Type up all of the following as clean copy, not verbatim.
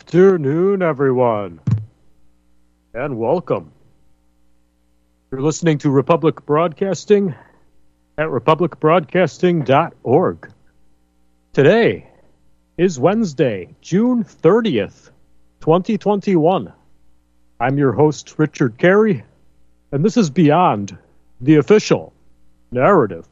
afternoon, everyone, and welcome. You're listening to Republic Broadcasting at republicbroadcasting.org. Today is Wednesday, June 30th, 2021. I'm your host, Richard Carey, and this is Beyond the Official Narrative.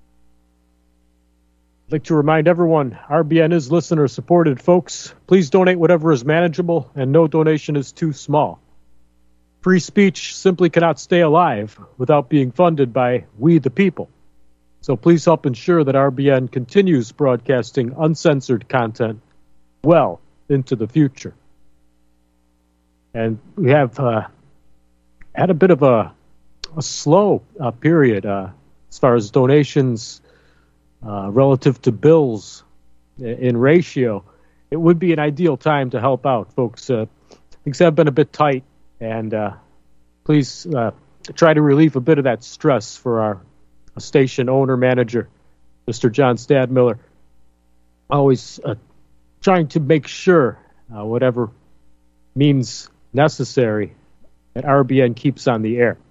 I'd like to remind everyone, RBN is listener-supported, folks. Please donate whatever is manageable, and no donation is too small. Free speech simply cannot stay alive without being funded by we the people. So please help ensure that RBN continues broadcasting uncensored content well into the future. And we have had a bit of a slow period as far as donations relative to bills in ratio. It would be an ideal time to help out, folks. Things have been a bit tight, and please try to relieve a bit of that stress for our station owner-manager, Mr. John Stadmiller. Always trying to make sure whatever means necessary that RBN keeps on the air.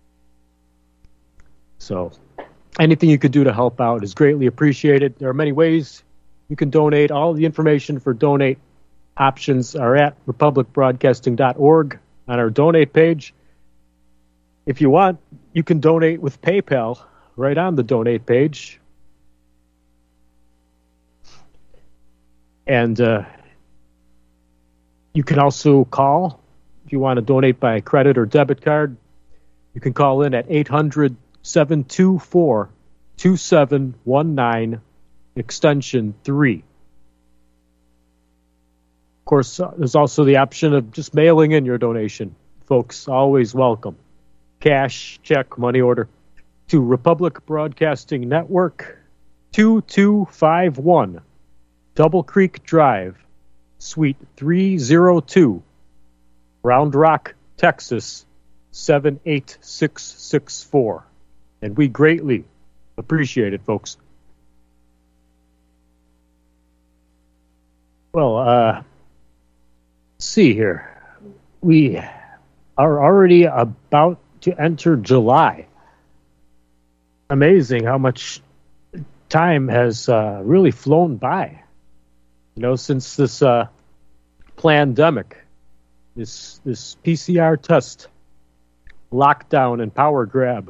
So anything you could do to help out is greatly appreciated. There are many ways you can donate. All the information for donate options are at republicbroadcasting.org on our donate page. If you want, you can donate with PayPal right on the donate page. And you can also call if you want to donate by credit or debit card. You can call in at 800-724-2719, extension 3. Of course, there's also the option of just mailing in your donation. Folks, always welcome. Cash, check, money order to Republic Broadcasting Network, 2251 Double Creek Drive, Suite 302, Round Rock, Texas, 78664. And we greatly appreciate it, folks. Well, let's see here. We are already about to enter July. Amazing how much time has really flown by. You know, since this pandemic, this PCR test, lockdown, and power grab.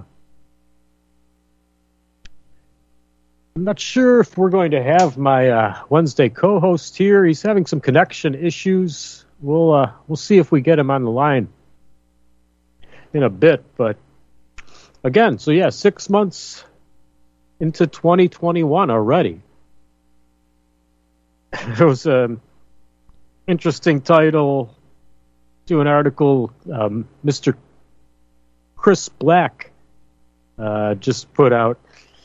I'm not sure if we're going to have my Wednesday co-host here. He's having some connection issues. We'll see if we get him on the line in a bit. But again, so yeah, 6 months into 2021 already. There was an interesting title to an article Mr. Chris Black just put out.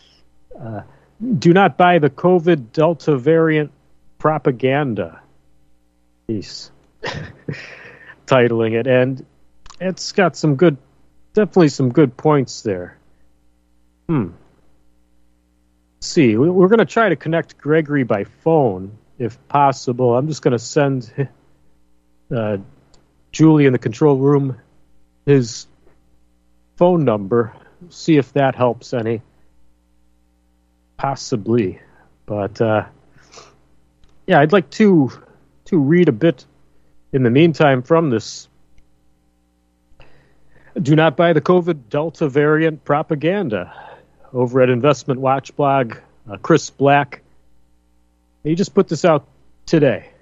Do not buy the COVID Delta variant propaganda. He's titling it, and it's got definitely some good points there. Let's see, we're going to try to connect Gregory by phone, if possible. I'm just going to send Julie in the control room his phone number, see if that helps any. Possibly. But, yeah, I'd like to read a bit in the meantime from this. Do not buy the COVID Delta variant propaganda. Over at Investment Watch blog, Chris Black. He just put this out today.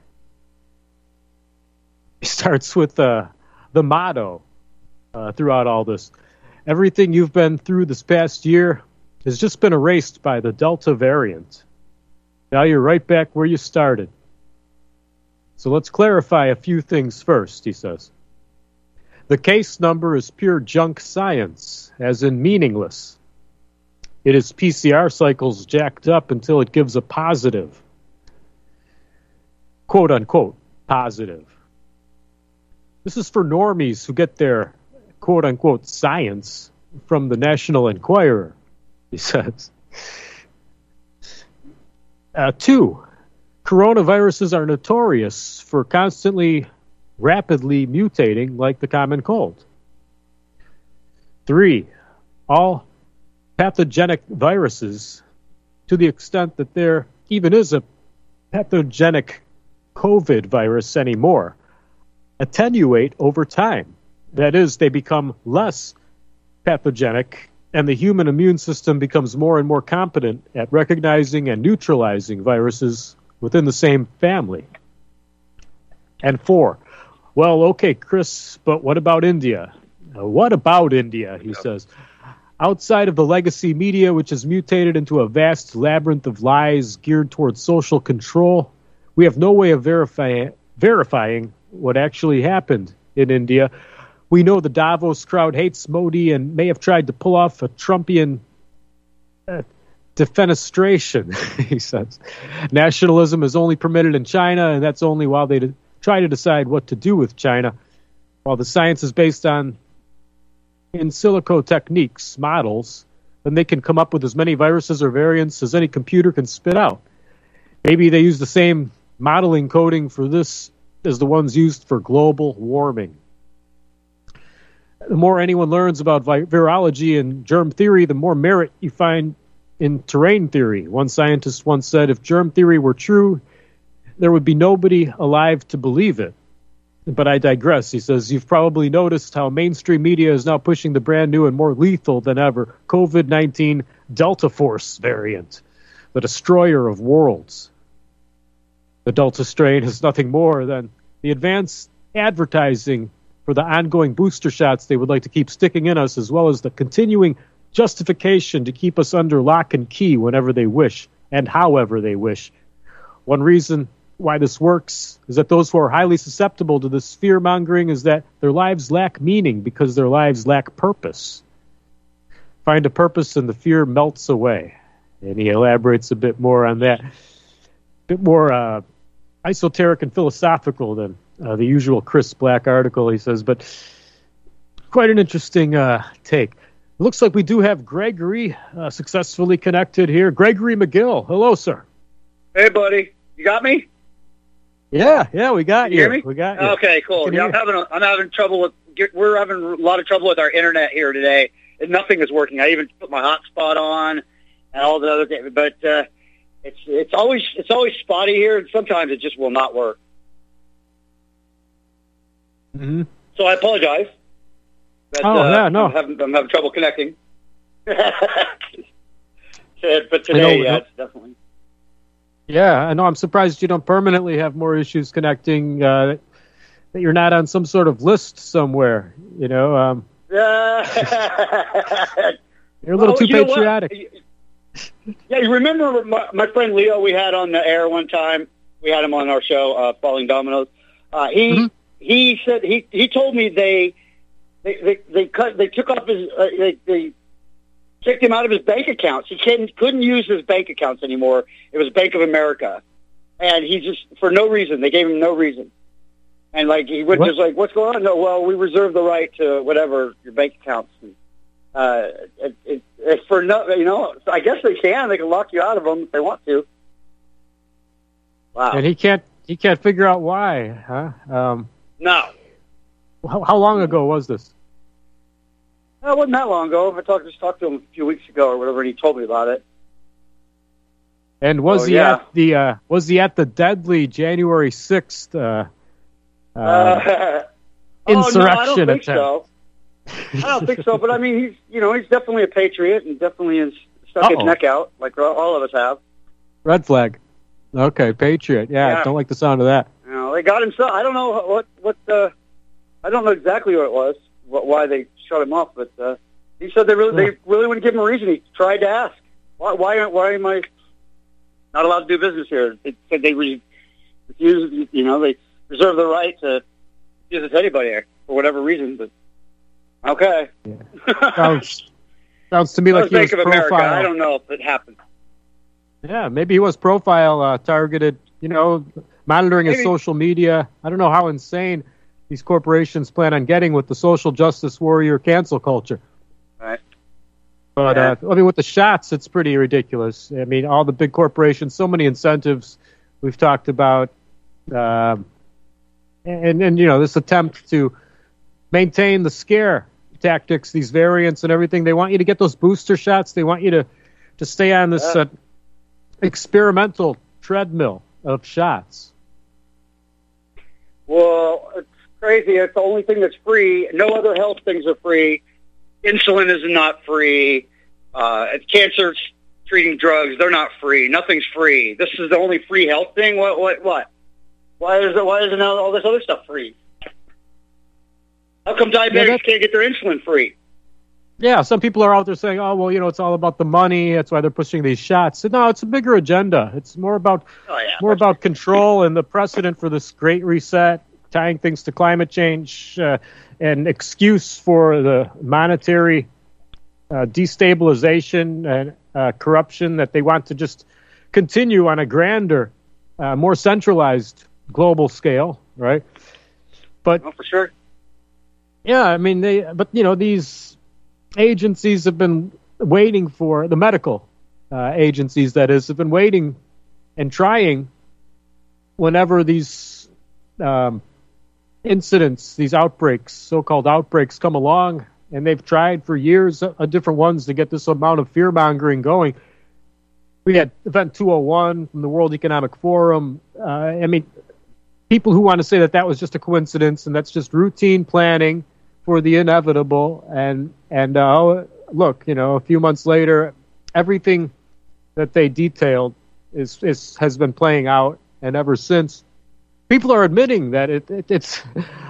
He starts with the motto throughout all this. Everything you've been through this past year has just been erased by the Delta variant. Now you're right back where you started. So let's clarify a few things first, he says. The case number is pure junk science, as in meaningless. It is PCR cycles jacked up until it gives a positive, quote-unquote, positive. This is for normies who get their, quote-unquote, science from the National Enquirer, he says. 2, Coronaviruses are notorious for constantly, rapidly mutating like the common cold. 3, all pathogenic viruses, to the extent that there even is a pathogenic COVID virus anymore, attenuate over time. That is, they become less pathogenic, and the human immune system becomes more and more competent at recognizing and neutralizing viruses within the same family. And 4, well, okay, Chris, but what about India? What about India, he says. Outside of the legacy media, which has mutated into a vast labyrinth of lies geared towards social control, we have no way of verifying what actually happened in India. We know the Davos crowd hates Modi and may have tried to pull off a Trumpian defenestration, he says. Nationalism is only permitted in China, and that's only while they try to decide what to do with China. While the science is based on in silico techniques, models, then they can come up with as many viruses or variants as any computer can spit out. Maybe they use the same modeling coding for this as the ones used for global warming. The more anyone learns about virology and germ theory, the more merit you find in terrain theory. One scientist once said, if germ theory were true, there would be nobody alive to believe it. But I digress. He says, you've probably noticed how mainstream media is now pushing the brand new and more lethal than ever COVID-19 Delta Force variant, the destroyer of worlds. The Delta strain is nothing more than the advanced advertising for the ongoing booster shots they would like to keep sticking in us, as well as the continuing justification to keep us under lock and key whenever they wish and however they wish. One reason why this works is that those who are highly susceptible to this fear-mongering is that their lives lack meaning because their lives lack purpose. Find a purpose and the fear melts away. And he elaborates a bit more on that. A bit more esoteric and philosophical than the usual Chris Black article, he says, but quite an interesting take. It looks like we do have Gregory successfully connected here. Gregory McGill. Hello, sir. Hey, buddy. You got me? Yeah, we got you. Hear me? We got you. Okay, cool. Yeah, I'm having trouble with. We're having a lot of trouble with our internet here today, and nothing is working. I even put my hotspot on and all the other things, but it's always spotty here, and sometimes it just will not work. Mm-hmm. So I apologize. But, no. I'm having trouble connecting. But today, it's definitely. Yeah, I know. I'm surprised you don't permanently have more issues connecting. That you're not on some sort of list somewhere. You know. You're a little too patriotic. Yeah, you remember my friend Leo? We had on the air one time. We had him on our show, Falling Dominoes. He said he told me they took off his they kicked him out of his bank accounts. He couldn't use his bank accounts anymore. It was Bank of America, and he just for no reason. They gave him no reason, and he would just what's going on? No, well, we reserve the right to whatever your bank accounts. For no, I guess they can. They can lock you out of them if they want to. Wow. And he can't figure out why, huh? No. How long ago was this? It wasn't that long ago. I just talked to him a few weeks ago or whatever, and he told me about it. And was he at the deadly January 6th insurrection attempt? So. I don't think so. But I mean, he's definitely a patriot and definitely has stuck his neck out like all of us have. Red flag. Okay, patriot. Yeah, I don't like the sound of that. They got him. I don't know I don't know exactly what it was, why they shut him off, but he said they really wouldn't give him a reason. He tried to ask, why am I not allowed to do business here? They said they refuse. They reserve the right to use it to anybody for whatever reason. But okay, sounds to me like he was Bank of America. I don't know if it happened. Yeah, maybe he was profile targeted. Monitoring his social media. I don't know how insane these corporations plan on getting with the social justice warrior cancel culture. Right. But, with the shots, it's pretty ridiculous. I mean, all the big corporations, so many incentives We've talked about, and this attempt to maintain the scare tactics, these variants and everything. They want you to get those booster shots. They want you to stay on this experimental treadmill of shots. Well, it's crazy. It's the only thing that's free. No other health things are free. Insulin is not free. Cancer treating drugs, they're not free. Nothing's free. This is the only free health thing? What? Why isn't all this other stuff free? How come diabetics can't get their insulin free? Yeah, some people are out there saying, oh, well, it's all about the money. That's why they're pushing these shots. No, it's a bigger agenda. It's more about about control and the precedent for this great reset, tying things to climate change, and excuse for the monetary destabilization and corruption that they want to just continue on a grander, more centralized global scale, right? But for sure. Yeah, I mean, these agencies have been waiting for, the medical agencies, that is, have been waiting and trying whenever these incidents, these outbreaks, so-called outbreaks, come along, and they've tried for years different ones to get this amount of fear-mongering going. We had Event 201 from the World Economic Forum. People who want to say that was just a coincidence and that's just routine planning for the inevitable. And look, a few months later, everything that they detailed has been playing out, and ever since, people are admitting that it's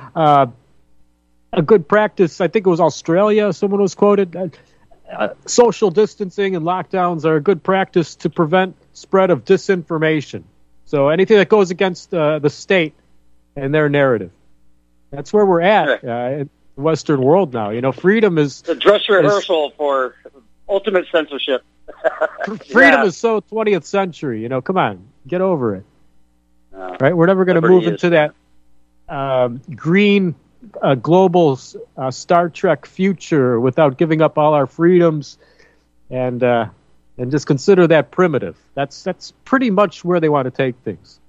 a good practice. I think it was Australia. Someone was quoted. Social distancing and lockdowns are a good practice to prevent spread of disinformation. So anything that goes against the state and their narrative. That's where we're at in the Western world now. Freedom is... The dress rehearsal for ultimate censorship. Freedom is so 20th century. Come on, get over it. Right? We're never going to move into that green global Star Trek future without giving up all our freedoms and just consider that primitive. That's pretty much where they want to take things.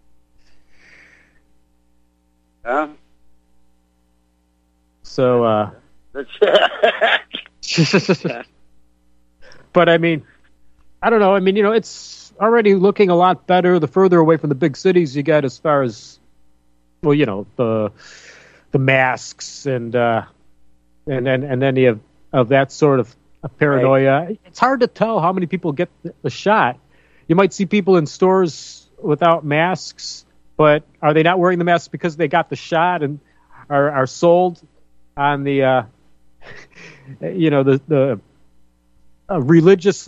Yeah. So, but I don't know. It's already looking a lot better the further away from the big cities you get, as far as, the masks and any of that sort of paranoia. Right. It's hard to tell how many people get the shot. You might see people in stores without masks, but are they not wearing the masks because they got the shot and are sold on the the religious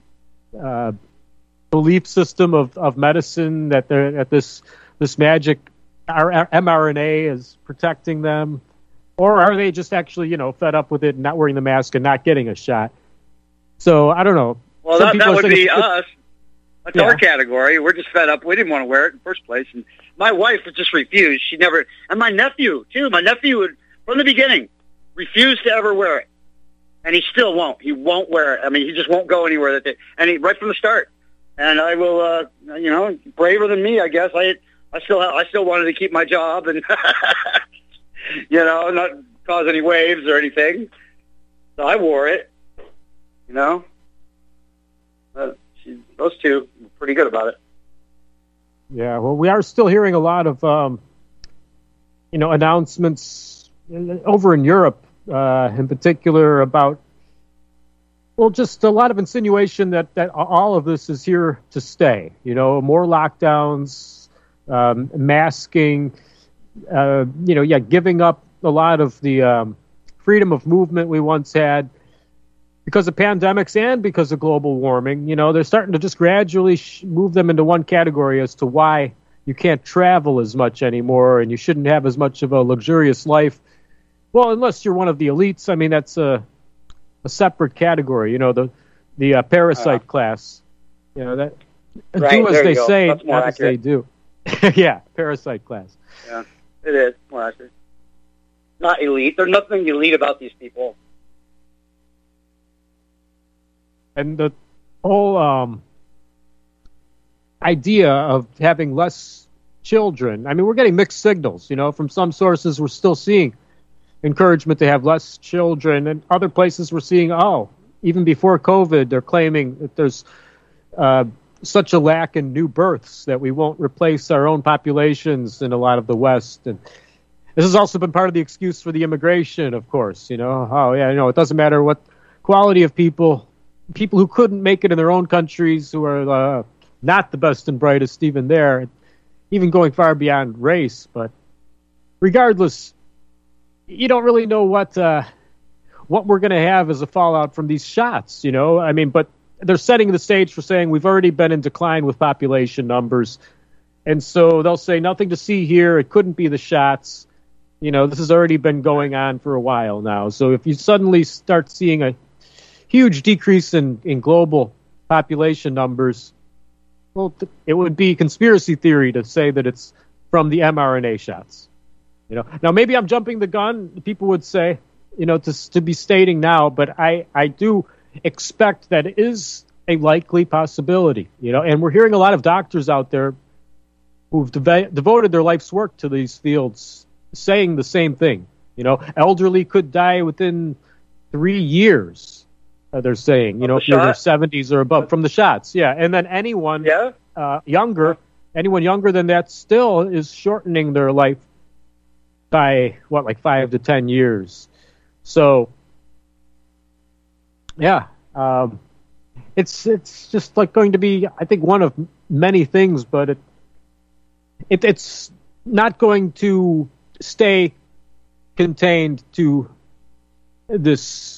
belief system of medicine that this magic mRNA is protecting them? Or are they just actually, fed up with it and not wearing the mask and not getting a shot? So, I don't know. Well, that would be us. That's our category. We're just fed up. We didn't want to wear it in the first place. And my wife just refused. She never... And my nephew, too. My nephew would, from the beginning, refused to ever wear it. And he still won't. He won't wear it. He just won't go anywhere that day. And right from the start. And I will, braver than me, I guess. I still wanted to keep my job and... not cause any waves or anything. So I wore it, those two were pretty good about it. Yeah, well, we are still hearing a lot of, announcements over in Europe, in particular, about, just a lot of insinuation that all of this is here to stay. More lockdowns, masking, giving up a lot of the freedom of movement we once had because of pandemics and because of global warming. They're starting to just gradually move them into one category as to why you can't travel as much anymore and you shouldn't have as much of a luxurious life. Well, unless you're one of the elites. That's a separate category. The parasite class. That right, do as they say, not accurate. As they do. Yeah, parasite class. Yeah. It is more accurate. Not elite. There's nothing elite about these people. And the whole, idea of having less children. I mean, we're getting mixed signals, from some sources we're still seeing encouragement to have less children, and other places we're seeing, even before COVID, they're claiming that there's such a lack in new births that we won't replace our own populations in a lot of the West. And this has also been part of the excuse for the immigration, of course, it doesn't matter what quality of people who couldn't make it in their own countries, who are not the best and brightest even there, even going far beyond race. But regardless, you don't really know what we're going to have as a fallout from these shots, but they're setting the stage for saying we've already been in decline with population numbers. And so they'll say nothing to see here. It couldn't be the shots. This has already been going on for a while now. So if you suddenly start seeing a huge decrease in global population numbers, well, it would be conspiracy theory to say that it's from the mRNA shots. Now maybe I'm jumping the gun, people would say, to be stating now, but I do expect that it is a likely possibility, and we're hearing a lot of doctors out there who've devoted their life's work to these fields saying the same thing. Elderly could die within 3 years, they're saying, if you're in their 70s or above from the shots. Yeah. And then anyone younger than that still is shortening their life by 5 to 10 years. So, yeah, it's just going to be, I think, one of many things, but it's not going to stay contained to this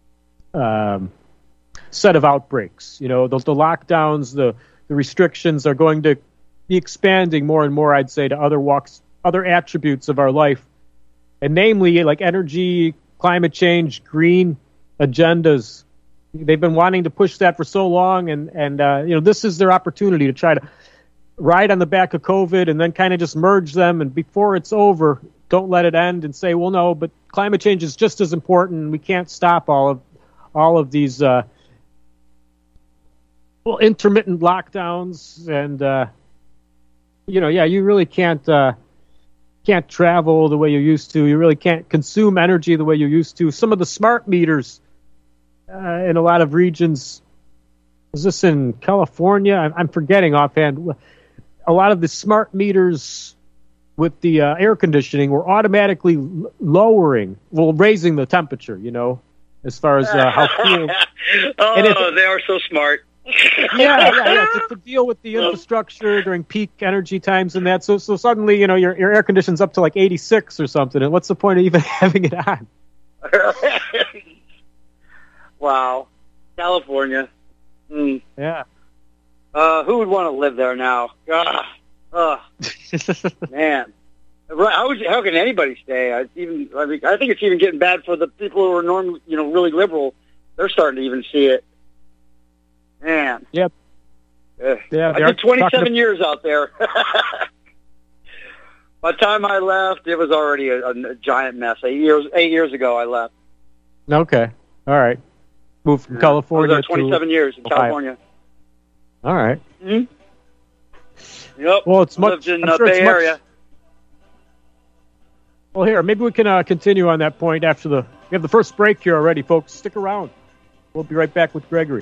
set of outbreaks. The lockdowns, the restrictions are going to be expanding more and more, I'd say, to other attributes of our life, and namely like energy, climate change, green agendas. They've been wanting to push that for so long, and this is their opportunity to try to ride on the back of COVID and then kind of just merge them, and before it's over, don't let it end and say, well, no, but climate change is just as important. We can't stop all of these intermittent lockdowns, and you really can't travel the way you used to. You really can't consume energy the way you used to. Some of the smart meters in a lot of regions, is this in California? I'm forgetting offhand. A lot of the smart meters with the air conditioning were automatically raising the temperature, as far as how cool. They are so smart. Yeah. To deal with the infrastructure during peak energy times and that. So suddenly, your air conditioning's up to 86 or something. And what's the point of even having it on? Wow. California. Mm. Yeah. Who would want to live there now? Man. How can anybody stay? I think it's even getting bad for the people who are normally, really liberal. They're starting to even see it. Man. Yep. Yeah. I did 27 years out there. By the time I left, it was already a giant mess. 8 years ago, I left. Okay. All right. Moved from California. I was there 27 years in California. All right. Mm-hmm. Yep. Well, it's much. Lived in the Bay Area. Well, here, maybe we can continue on that point after we have the first break here already, folks. Stick around. We'll be right back with Gregory.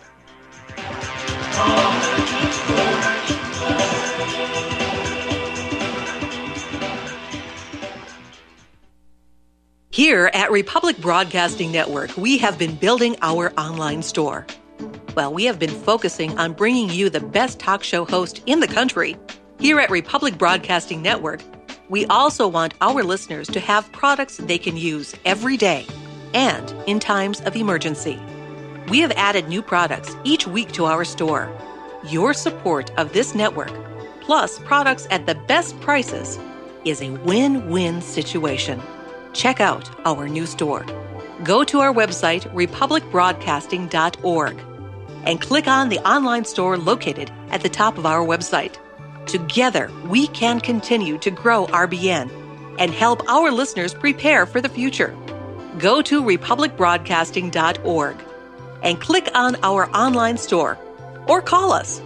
Here at Republic Broadcasting Network, we have been building our online store. Well, we have been focusing on bringing you the best talk show host in the country. Here at Republic Broadcasting Network, we also want our listeners to have products they can use every day and in times of emergency. We have added new products each week to our store. Your support of this network, plus products at the best prices, is a win-win situation. Check out our new store. Go to our website, republicbroadcasting.org, and click on the online store located at the top of our website. Together, we can continue to grow RBN and help our listeners prepare for the future. Go to republicbroadcasting.org and click on our online store, or call us.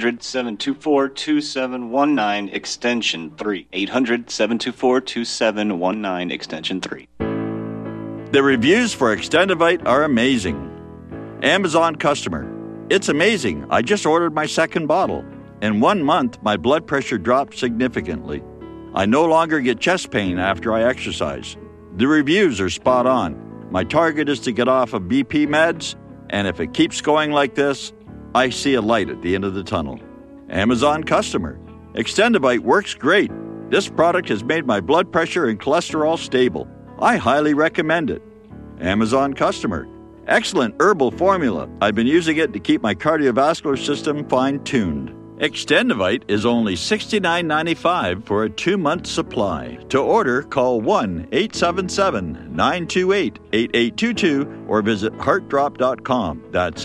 800-724-2719, extension 3. 800-724-2719, extension 3. The reviews for Extendivite are amazing. Amazon customer. It's amazing. I just ordered my second bottle. In 1 month, my blood pressure dropped significantly. I no longer get chest pain after I exercise. The reviews are spot on. My target is to get off of BP meds, and if it keeps going like this, I see a light at the end of the tunnel. Amazon customer. Extendivite works great. This product has made my blood pressure and cholesterol stable. I highly recommend it. Amazon customer. Excellent herbal formula. I've been using it to keep my cardiovascular system fine-tuned. Extendivite is only $69.95 for a 2-month supply. To order, call 1-877-928-8822 or visit heartdrop.com. That's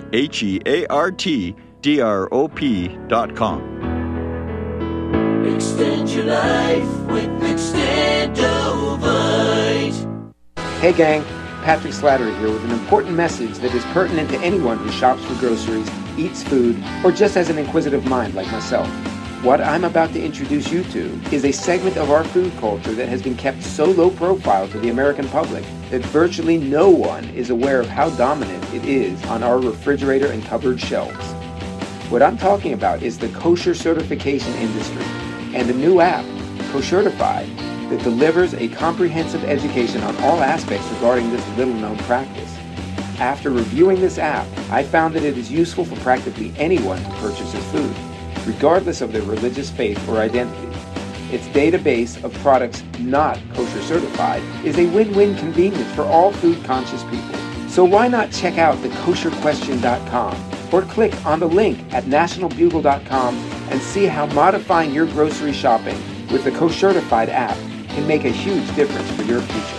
HEARTDROP.com. Extend your life with Extendovite. Hey gang, Patrick Slattery here with an important message that is pertinent to anyone who shops for groceries, eats food, or just has an inquisitive mind like myself. What I'm about to introduce you to is a segment of our food culture that has been kept so low profile to the American public that virtually no one is aware of how dominant it is on our refrigerator and cupboard shelves. What I'm talking about is the kosher certification industry and a new app, Koshertified, that delivers a comprehensive education on all aspects regarding this little-known practice. After reviewing this app, I found that it is useful for practically anyone who purchases food, regardless of their religious faith or identity. Its database of products not kosher certified is a win-win convenience for all food-conscious people. So why not check out thekosherquestion.com or click on the link at nationalbugle.com and see how modifying your grocery shopping with the Koshertified app can make a huge difference for your future.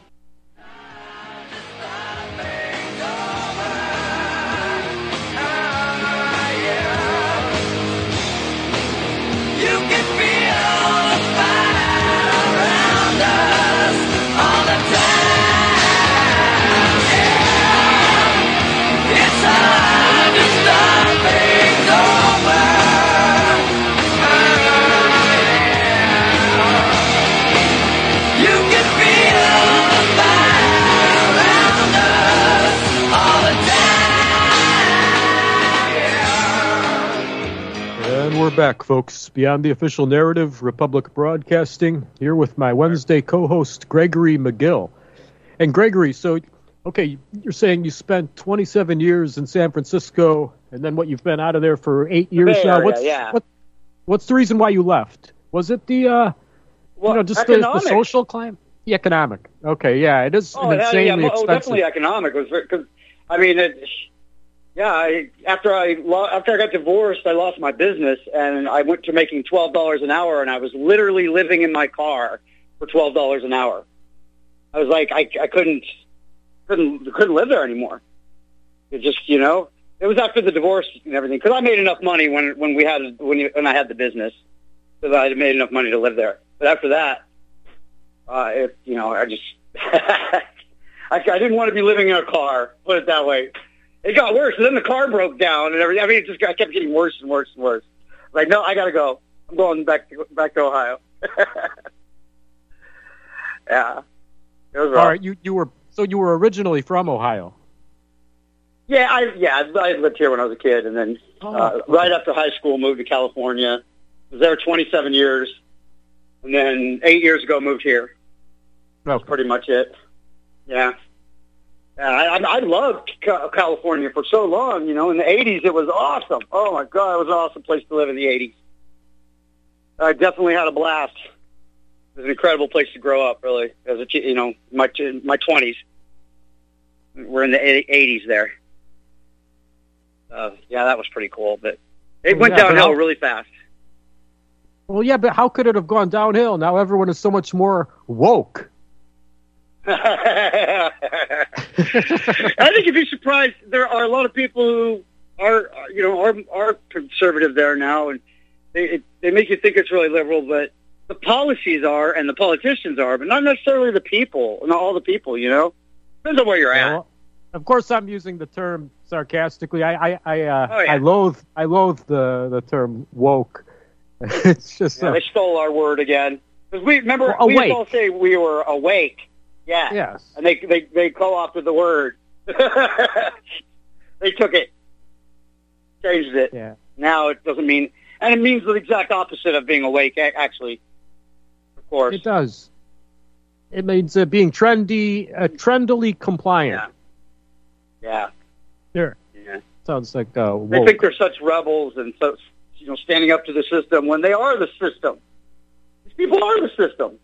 We're back, folks. Beyond the Official Narrative, Republic Broadcasting, here with my Wednesday co-host, Gregory McGill. And Gregory, so, okay, you're saying you spent 27 years in San Francisco, and then what, you've been out of there for 8 years now? What's the reason why you left? Was it the, just the social climate? The economic. Okay, yeah, it is insanely expensive. Definitely economic. Because, I mean, after I got divorced, I lost my business, and I went to making $12 an hour, and I was literally living in my car for $12 an hour. I was like, I couldn't live there anymore. It just, it was after the divorce and everything, because I made enough money when I had the business, because I had made enough money to live there. But after that, I just I didn't want to be living in a car. Put it that way. It got worse. And then the car broke down and everything. I mean, I kept getting worse and worse and worse. Like, no, I got to go. I'm going back to Ohio. Yeah. It was rough. All right, you were originally from Ohio. Yeah, I lived here when I was a kid, and then right after high school, moved to California. Was there 27 years, and then 8 years ago, moved here. That's pretty much it. Yeah. I loved California for so long. In the 80s, it was awesome. Oh, my God, it was an awesome place to live in the 80s. I definitely had a blast. It was an incredible place to grow up, really, as a my 20s. We're in the 80s there. Yeah, that was pretty cool, but it went downhill really fast. Well, yeah, but how could it have gone downhill? Now everyone is so much more woke. I think you'd be surprised. There are a lot of people who are conservative there now, and they make you think it's really liberal, but the policies are, and the politicians are, but not necessarily the people, not all the people, Depends on where you're at. Of course, I'm using the term sarcastically. I loathe the term woke. It's just they stole our word again. Because we used to all say we were awake. Yeah. Yes. And they co-opted the word. They took it, changed it. Yeah. Now it doesn't mean, and it means the exact opposite of being awake. Actually, of course, it does. It means being trendily compliant. Yeah. Sure. Yeah. Sounds like woke. They think they're such rebels and so standing up to the system when they are the system. These people are the system.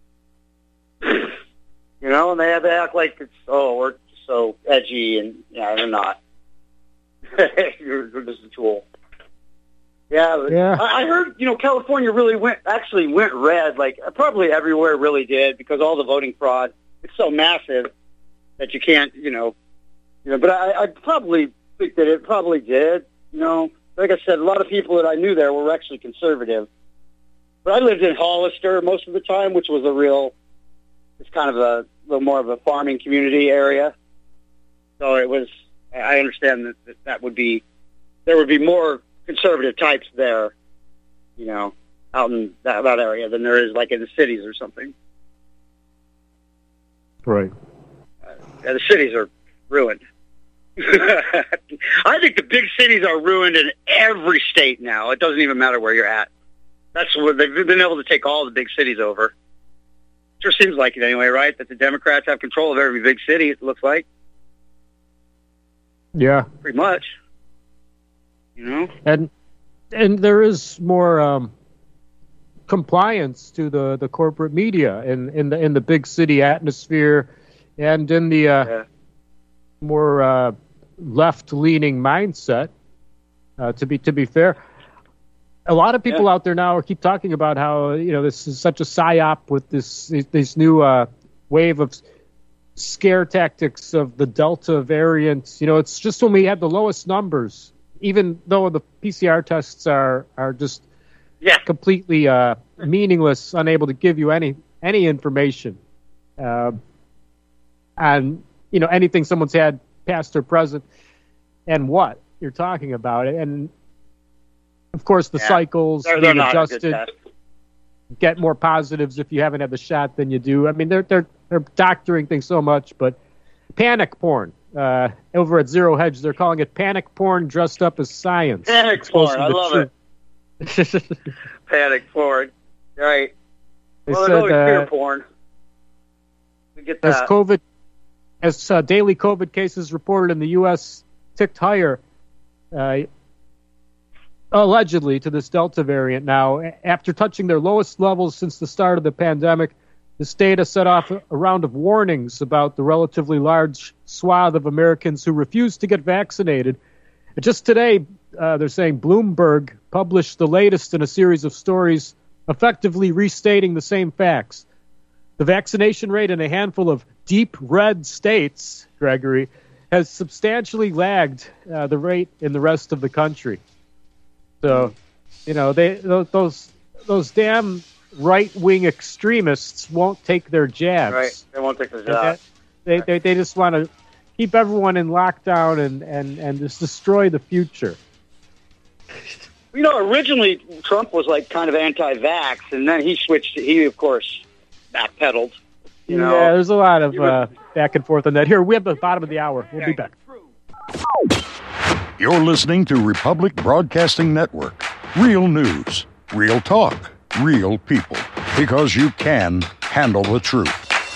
And they act like we're so edgy, and they're not. You're just a tool. Yeah. I heard California really went red. Like probably everywhere really did, because all the voting fraud. It's so massive that you can't But I probably think that it probably did. Like I said, a lot of people that I knew there were actually conservative. But I lived in Hollister most of the time, which was it's kind of a little more of a farming community area. So it was, I understand that there would be more conservative types there, out in that area than there is like in the cities or something. Right. The cities are ruined. I think the big cities are ruined in every state now. It doesn't even matter where you're at. That's what they've been able to take all the big cities over. Sure seems like it anyway, right? That the Democrats have control of every big city, it looks like. Yeah. Pretty much. And there is more compliance to the corporate media in the big city atmosphere, and in the more left-leaning mindset. To be fair, a lot of people out there now keep talking about how this is such a psyop with this new wave of scare tactics of the Delta variant. It's just when we had the lowest numbers, even though the PCR tests are just completely meaningless, unable to give you any information on anything someone's had past or present and what you're talking about. And of course the cycles being adjusted, get more positives if you haven't had the shot than you do. I mean, they're doctoring things so much, but panic porn. Over at Zero Hedge, they're calling it panic porn dressed up as science. Panic porn, I love it. Panic porn, right? Well, there's always fear porn. We get that. As daily COVID cases reported in the U.S. ticked higher, allegedly, to this Delta variant now, after touching their lowest levels since the start of the pandemic, this data set off a round of warnings about the relatively large swath of Americans who refuse to get vaccinated. Just today, they're saying Bloomberg published the latest in a series of stories effectively restating the same facts. The vaccination rate in a handful of deep red states, Gregory, has substantially lagged the rate in the rest of the country. So, those damn right-wing extremists won't take their jabs. Right, they won't take their jabs. They just want to keep everyone in lockdown and just destroy the future. Originally Trump was like kind of anti-vax, and then he of course backpedaled. Yeah, there's a lot of back and forth on that. Here, we have the bottom of the hour. We'll be back. You're listening to Republic Broadcasting Network. Real news, real talk, real people. Because you can handle the truth.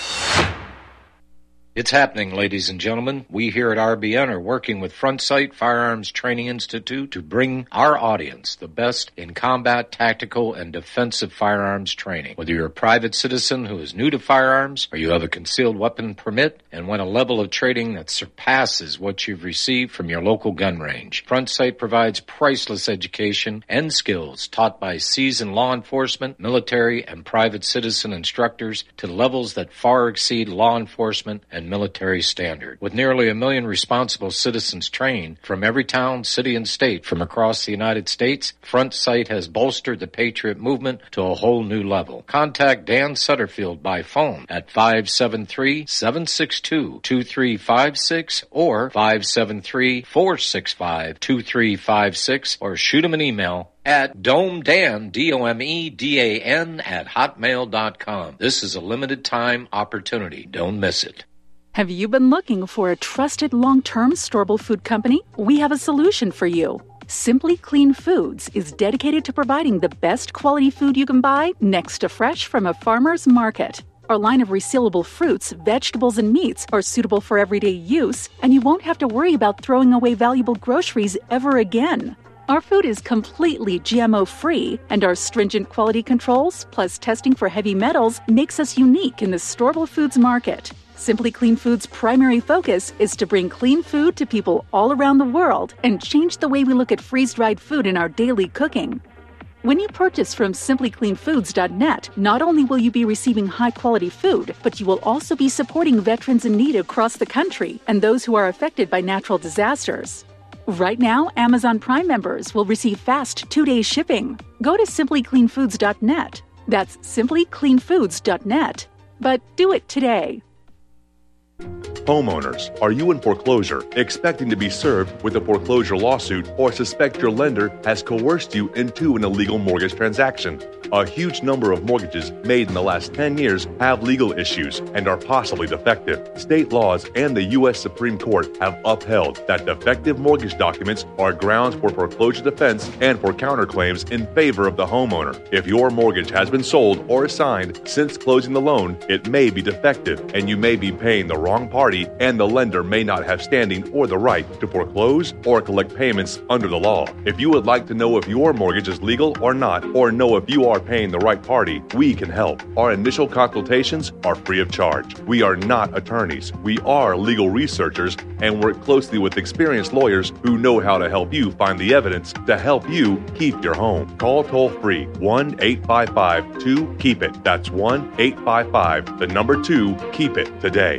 It's happening, ladies and gentlemen. We here at RBN are working with Front Sight Firearms Training Institute to bring our audience the best in combat, tactical, and defensive firearms training. Whether you're a private citizen who is new to firearms, or you have a concealed weapon permit and want a level of training that surpasses what you've received from your local gun range, Front Sight provides priceless education and skills taught by seasoned law enforcement, military, and private citizen instructors to levels that far exceed law enforcement and and military standard. With nearly 1 million responsible citizens trained from every town, city, and state from across the United States, Front Sight has bolstered the Patriot movement to a whole new level. Contact Dan Sutterfield by phone at 573-762-2356 or 573-465-2356 or shoot him an email at domedan, DOMEDAN, at hotmail.com. This is a limited time opportunity. Don't miss it. Have you been looking for a trusted long-term storable food company? We have a solution for you. Simply Clean Foods is dedicated to providing the best quality food you can buy next to fresh from a farmer's market. Our line of resealable fruits, vegetables, and meats are suitable for everyday use, and you won't have to worry about throwing away valuable groceries ever again. Our food is completely GMO-free, and our stringent quality controls, plus testing for heavy metals, makes us unique in the storable foods market. Simply Clean Foods' primary focus is to bring clean food to people all around the world and change the way we look at freeze-dried food in our daily cooking. When you purchase from simplycleanfoods.net, not only will you be receiving high-quality food, but you will also be supporting veterans in need across the country and those who are affected by natural disasters. Right now, Amazon Prime members will receive fast 2-day shipping. Go to simplycleanfoods.net. That's simplycleanfoods.net. But do it today. Homeowners, are you in foreclosure, expecting to be served with a foreclosure lawsuit, or suspect your lender has coerced you into an illegal mortgage transaction? A huge number of mortgages made in the last 10 years have legal issues and are possibly defective. State laws and the U.S. Supreme Court have upheld that defective mortgage documents are grounds for foreclosure defense and for counterclaims in favor of the homeowner. If your mortgage has been sold or assigned since closing the loan, it may be defective and you may be paying the wrong party, and the lender may not have standing or the right to foreclose or collect payments under the law. If you would like to know if your mortgage is legal or not, or know if you are paying the right party, we can help. Our initial consultations are free of charge. We are not attorneys. We are legal researchers and work closely with experienced lawyers who know how to help you find the evidence to help you keep your home. Call toll-free 1-855-2-KEEP-IT. That's 1-855-2-KEEP-IT today.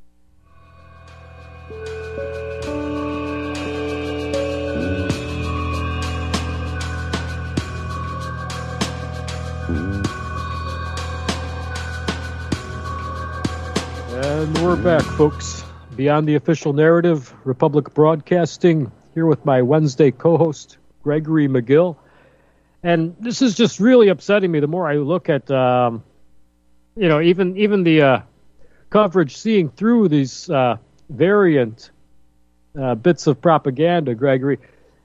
And we're back, folks. Beyond the Official Narrative, Republic Broadcasting, here with my Wednesday co-host, Gregory McGill. And this is just really upsetting me the more I look at, even the coverage, seeing through these variant bits of propaganda, Gregory.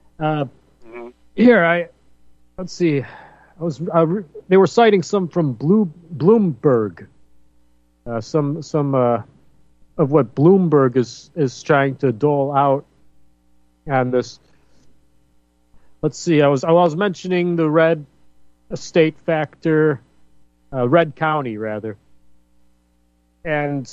Here, let's see. They were citing some from Bloomberg. Some of what Bloomberg is trying to dole out on this. Let's see. I was mentioning the red state factor, red county rather, and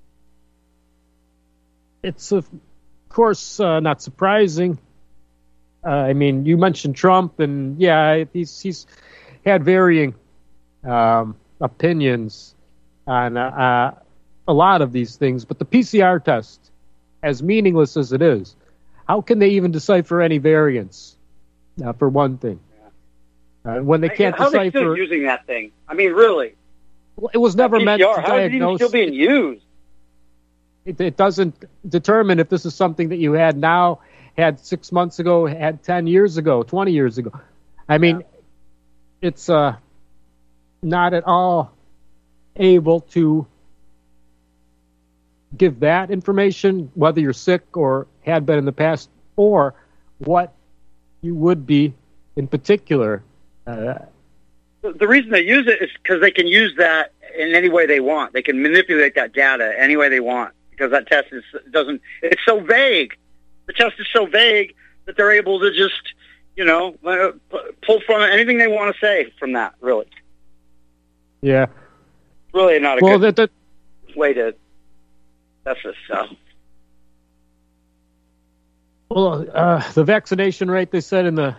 it's of course not surprising. I mean, you mentioned Trump, and yeah, he's had varying opinions on a lot of these things, but the PCR test, as meaningless as it is, how can they even decipher any variants? For one thing, when they can't how decipher, are they still using that thing? I mean, really, it was never meant to how is it even diagnose. still being used? It doesn't determine if this is something that you had now, had 6 months ago, had 10 years ago, 20 years ago. I mean, it's not at all able to give that information, whether you're sick or had been in the past, or what you would be in particular. The reason they use it is because they can use that in any way they want. They can manipulate that data any way they want, because that test it's so vague. The test is so vague that they're able to just, pull from it anything they want to say from that, really. Yeah. Really not a good way to test this stuff. Well, the vaccination rate, they said, in a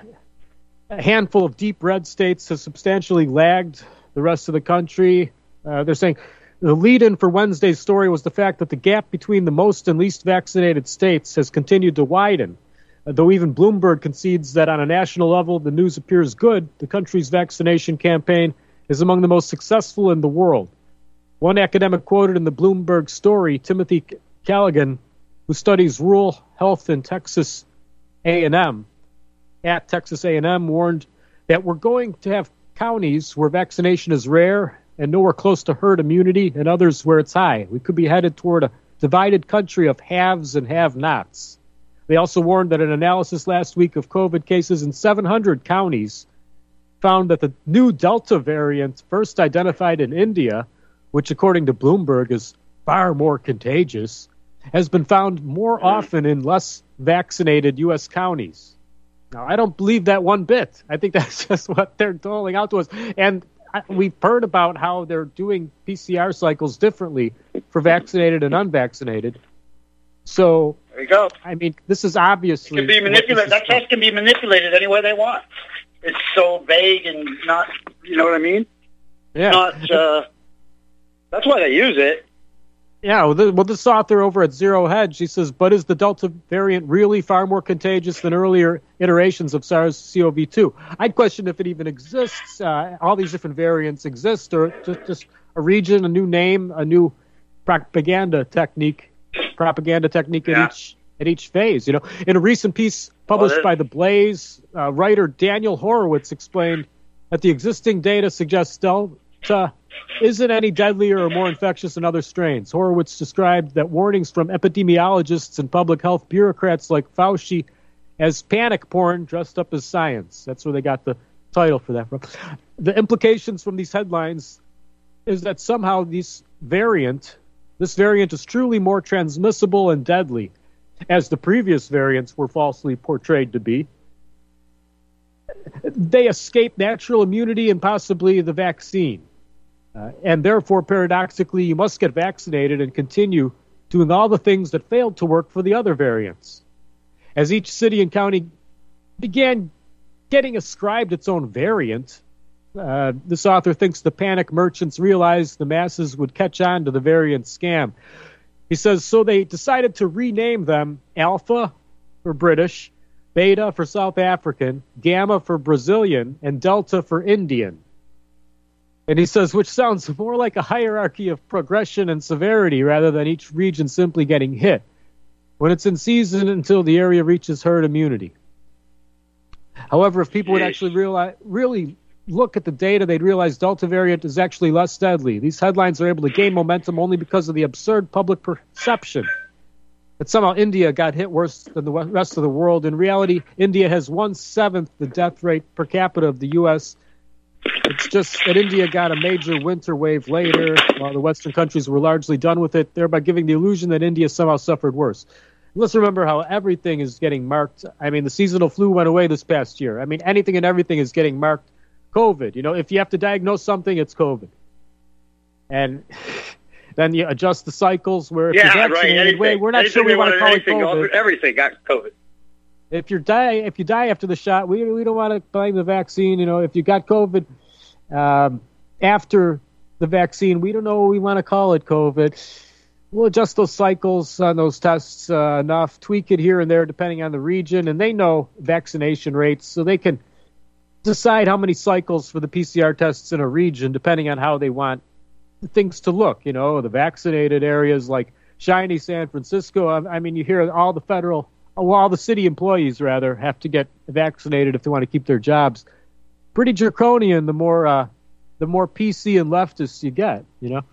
handful of deep red states has substantially lagged the rest of the country. They're saying The lead-in for Wednesday's story was the fact that the gap between the most and least vaccinated states has continued to widen. Though even Bloomberg concedes that on a national level the news appears good, the country's vaccination campaign is among the most successful in the world. One academic quoted in the Bloomberg story, Timothy Callaghan, who studies rural health in Texas A&M, at Texas A&M, warned that we're going to have counties where vaccination is rare and nowhere close to herd immunity, and others where it's high. We could be headed toward a divided country of haves and have-nots. They also warned that an analysis last week of COVID cases in 700 counties found that the new Delta variant, first identified in India, which according to Bloomberg is far more contagious, has been found more often in less vaccinated U.S. counties. Now, I don't believe that one bit. I think that's just what they're doling out to us. And we've heard about how they're doing PCR cycles differently for vaccinated and unvaccinated. So, there you go. I mean, this is obviously... It can be manipulated. That test can be manipulated any way they want. It's so vague and not, you know what I mean? Yeah. That's why they use it. Yeah, well, this author over at Zero Hedge, he says, but is the Delta variant really far more contagious than earlier iterations of SARS-CoV-2? I'd question if it even exists. All these different variants exist, or just a region, a new name, a new propaganda technique at each phase. You know, in a recent piece published by The Blaze, writer Daniel Horowitz explained that the existing data suggests Delta isn't any deadlier or more infectious than other strains. Horowitz described that warnings from epidemiologists and public health bureaucrats like Fauci as panic porn dressed up as science. That's where they got the title for that from. The implications from these headlines is that somehow this variant is truly more transmissible and deadly, as the previous variants were falsely portrayed to be. They escape natural immunity and possibly the vaccine. And therefore, paradoxically, you must get vaccinated and continue doing all the things that failed to work for the other variants. As each city and county began getting ascribed its own variant, this author thinks the panic merchants realized the masses would catch on to the variant scam. He says, so they decided to rename them Alpha for British, Beta for South African, Gamma for Brazilian, and Delta for Indian. And he says, which sounds more like a hierarchy of progression and severity rather than each region simply getting hit when it's in season until the area reaches herd immunity. However, if people would actually really look at the data, they'd realize Delta variant is actually less deadly. These headlines are able to gain momentum only because of the absurd public perception that somehow India got hit worse than the rest of the world. In reality, India has 1/7 the death rate per capita of the U.S., It's just that India got a major winter wave later, while the Western countries were largely done with it, thereby giving the illusion that India somehow suffered worse. Let's remember how everything is getting marked. I mean, the seasonal flu went away this past year. I mean, anything and everything is getting marked COVID. You know, if you have to diagnose something, it's COVID. And then you adjust the cycles where if you're vaccinated, we're not sure we want to call it COVID. Everything got COVID. If you die after the shot, we don't want to blame the vaccine. You know, if you got COVID after the vaccine, we don't know what we want to call it COVID. We'll adjust those cycles on those tests enough, tweak it here and there depending on the region, and they know vaccination rates, so they can decide how many cycles for the PCR tests in a region depending on how they want things to look. You know, the vaccinated areas like shiny San Francisco. I mean, you hear all the city employees rather have to get vaccinated if they want to keep their jobs. Pretty draconian the more PC and leftist you get, you know.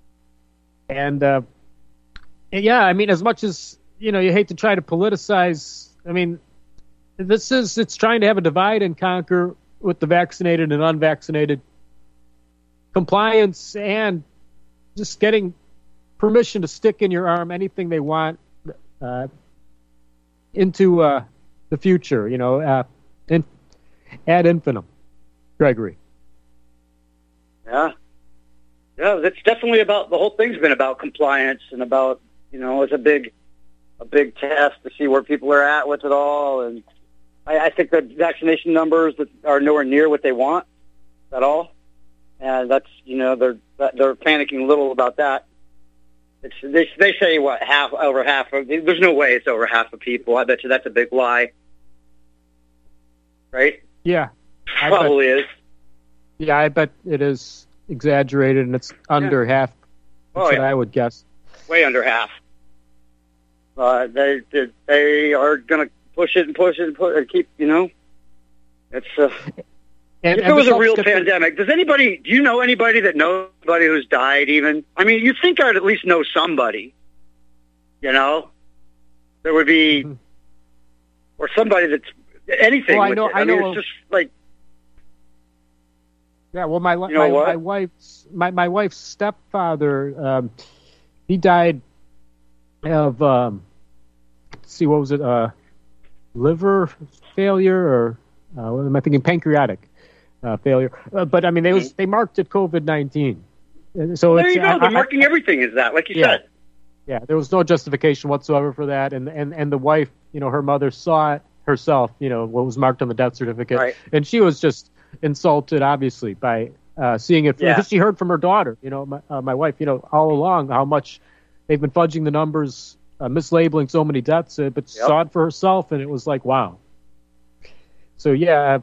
And yeah, I mean, as much as you hate to try to politicize, I mean, it's trying to have a divide and conquer with the vaccinated and unvaccinated, compliance and just getting permission to stick in your arm anything they want into the future, you know, ad infinitum. Gregory. Yeah, that's definitely about, the whole thing's been about compliance and about, you know, it's a big test to see where people are at with it all. And I think the vaccination numbers that are nowhere near what they want at all. and that's they're panicking a little about that. They say over half. There's no way it's over half of people. I bet you that's a big lie, right? Yeah, probably is. Yeah, I bet it is exaggerated, and it's under half. That's what I would guess. Way under half. They are going to push it and keep. It's. If it was a real pandemic, do you know anybody that knows anybody who's died even? I mean, you'd think I'd at least know somebody, There would be, or somebody that's anything. Well, I know. It's just like. Yeah, well, my wife's stepfather, he died of, let's see, what was it, liver failure, or what am I thinking, pancreatic failure. But I mean, they marked it COVID-19. So there you go. They're marking everything as that, like you said. Yeah, there was no justification whatsoever for that, and the wife, her mother saw it herself, what was marked on the death certificate, right. And she was just insulted, obviously, by seeing it. Because she heard from her daughter, my wife, all along how much they've been fudging the numbers, mislabeling so many deaths, but saw it for herself, and it was like, wow. So yeah.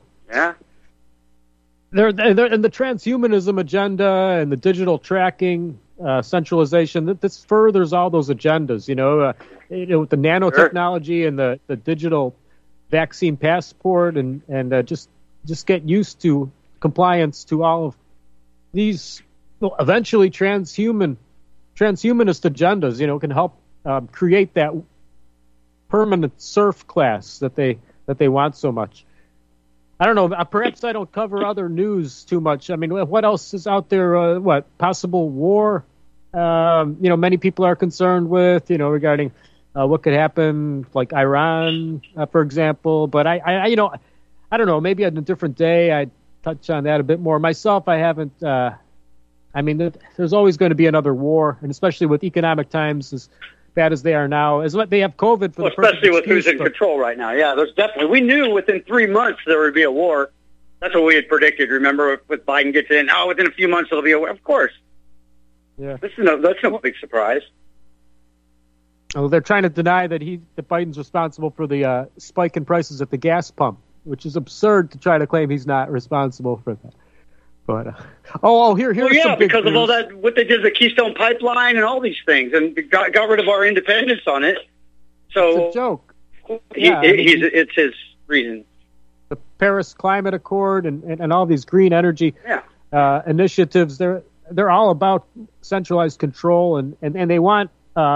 They're and the transhumanism agenda and the digital tracking, centralization. This furthers all those agendas. With the nanotechnology and the digital vaccine passport, and just get used to compliance to all of these eventually transhumanist agendas, can help create that permanent serf class that they want so much. I don't know. Perhaps I don't cover other news too much. I mean, what else is out there? Possible war? Many people are concerned with, regarding what could happen, like Iran, for example. But I don't know. Maybe on a different day, I'd touch on that a bit more. Myself, I haven't. There's always going to be another war, and especially with economic times as bad as they are now, as what they have COVID for especially with who's in control right now. Yeah, there's definitely. We knew within 3 months there would be a war. That's what we had predicted. Remember, with Biden gets in, within a few months there'll be a war. Of course. Yeah. That's no big surprise. Well, they're trying to deny that Biden's responsible for the spike in prices at the gas pump, which is absurd to try to claim he's not responsible for that. But here's some big because news. of all that, what they did, the Keystone Pipeline and all these things, and got rid of our independence on it. So it's a joke. It's his reason. The Paris Climate Accord and all these green energy initiatives, they're all about centralized control, and they want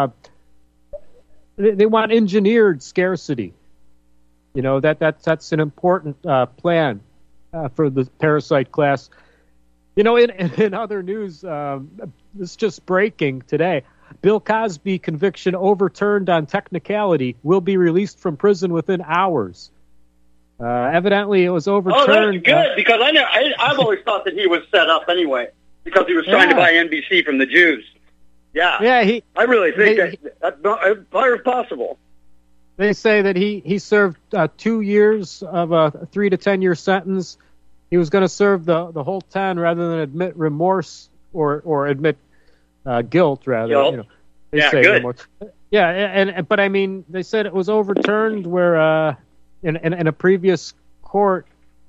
engineered scarcity. That's an important plan for the parasite class. In other news, this is just breaking today. Bill Cosby conviction overturned on technicality, will be released from prison within hours. Evidently, it was overturned. Oh, that's good, because I've always thought that he was set up anyway, because he was trying to buy NBC from the Jews. Yeah. Yeah, I really think that's not possible. They say that he served 2 years of a 3 to 10 year sentence. He was going to serve the whole 10 rather than admit remorse or admit guilt, rather. Guilt. They say good. Remorse. Yeah, but I mean, they said it was overturned where in a previous court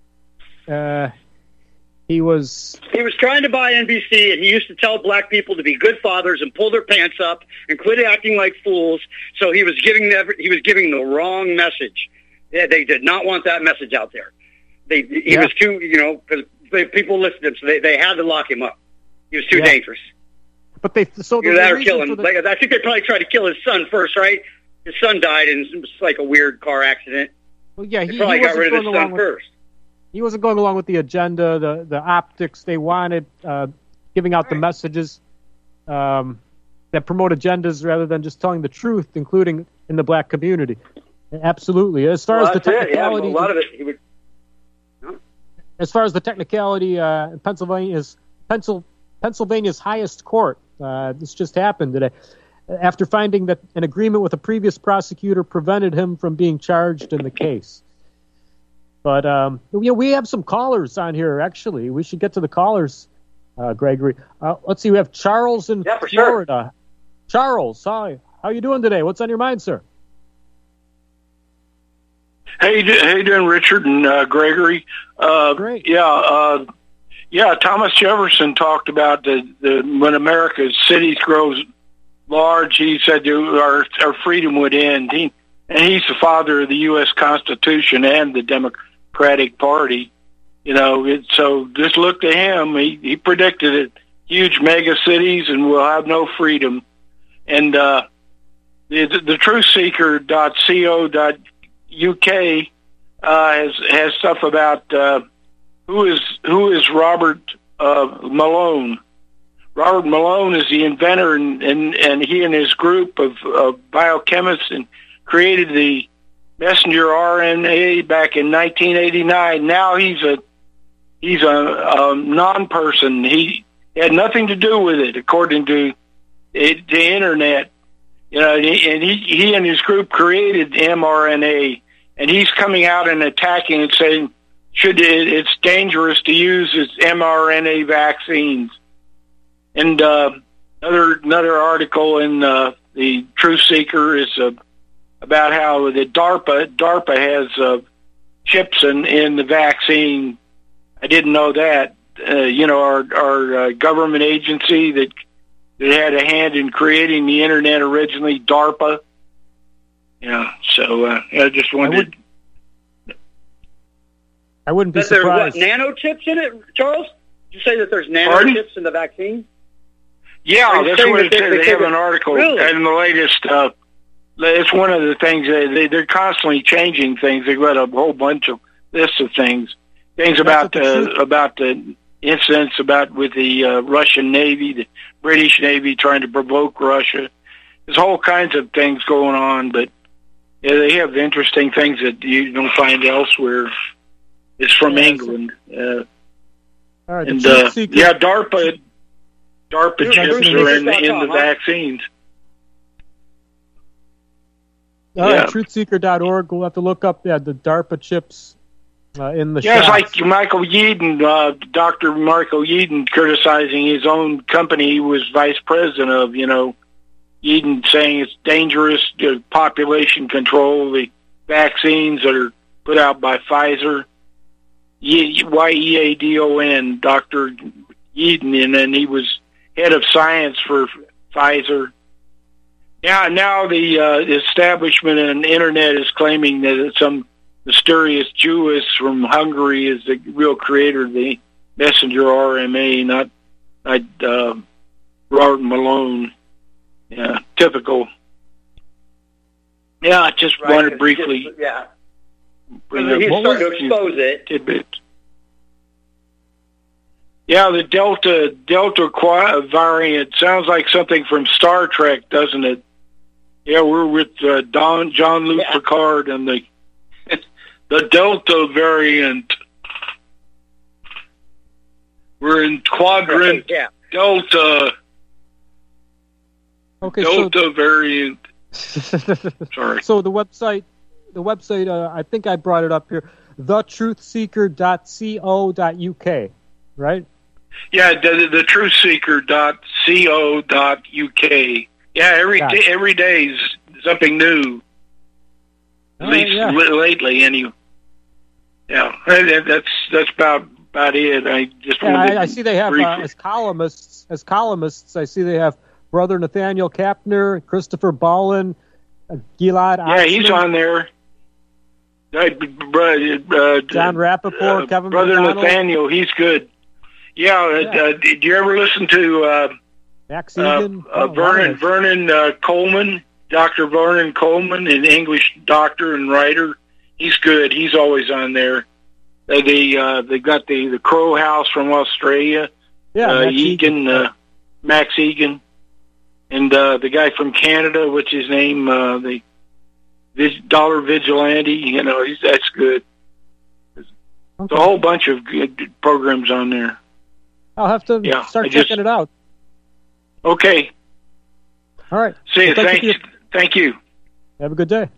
he was trying to buy NBC, and he used to tell black people to be good fathers and pull their pants up and quit acting like fools. So he was giving the wrong message. Yeah, they did not want that message out there. He was too, because people listened to him, so they had to lock him up. He was too dangerous. But I think they probably tried to kill his son first, right? His son died, and it was like a weird car accident. Well, yeah, he probably got rid of his son first. He wasn't going along with the agenda, the optics they wanted, giving out the messages that promote agendas rather than just telling the truth, including in the black community. Absolutely. As far as the technicality, a lot of it he would. As far as the technicality, Pennsylvania's highest court, this just happened today, after finding that an agreement with a previous prosecutor prevented him from being charged in the case. But we have some callers on here. Actually, we should get to the callers. Gregory. Let's see. We have Charles in Florida. Sure. Charles, hi. How you doing today? What's on your mind, sir? Hey, how you doing, Richard and Gregory? Great. Yeah. Thomas Jefferson talked about when America's cities grow large, he said our freedom would end. He's the father of the U.S. Constitution and the Democratic Party. So just look to him. He predicted it. Huge mega cities, and we'll have no freedom. And the truthseeker.co.uk has stuff about who is Robert Malone. Robert Malone is the inventor, and he and his group of biochemists and created the messenger RNA back in 1989. Now he's a non-person. He had nothing to do with it, according to the internet. And he and his group created mRNA, and he's coming out and attacking and saying it's dangerous to use as mRNA vaccines. And another article in the Truth Seeker is about how the DARPA has chips in the vaccine. I didn't know that. Our government agency that had a hand in creating the internet originally, DARPA. So I just wondered. I wouldn't be surprised. There's nanochips in it, Charles? Did you say that there's nanochips in the vaccine? Yeah, that's what it says. They have an article in the latest. It's one of the things they're constantly changing things. They've got a whole bunch of lists of things about the incidents with the Russian Navy, the British Navy trying to provoke Russia. There's all kinds of things going on, but they have interesting things that you don't find elsewhere. It's from England. All right, and DARPA chips are in the vaccines. Truthseeker.org. We'll have to look up the DARPA chips in the shots. It's like Michael Yeadon, Dr. Michael Yeadon criticizing his own company he was vice president of, Yeadon saying it's dangerous to population control, the vaccines that are put out by Pfizer. Yeadon, Dr. Yeadon, and then he was head of science for Pfizer. Now the establishment and internet is claiming that some mysterious Jewess from Hungary is the real creator of the messenger RNA, not Robert Malone. Yeah, typical. Yeah, I just wanted briefly. He's starting to expose it. Tidbit. Yeah, the Delta variant sounds like something from Star Trek, doesn't it? Yeah, we're with Jean-Luc Picard and the Delta variant. We're in quadrant Delta. Okay, Delta variant. Sorry. So the website, I think I brought it up here, thetruthseeker.co.uk, right? Yeah, the truthseeker.co.uk. Yeah, every day is something new. At least lately, anyway. Yeah, that's about it. I just wanted I see they have as columnists. I see they have Brother Nathaniel Kapner, Christopher Ballin, Gilad. Yeah, he's on there. John Rappaport, Kevin Brother McDonald. Nathaniel, he's good. Yeah, did you ever listen to Max Egan? Vernon Coleman, Dr. Vernon Coleman, an English doctor and writer? He's good. He's always on there. They got the Crow House from Australia. Yeah, Max Egan, and the guy from Canada, what's his name? The Dollar Vigilante. That's good. There's a whole bunch of good programs on there. I'll have to start checking it out. Okay. All right. See you. Thank you. Have a good day.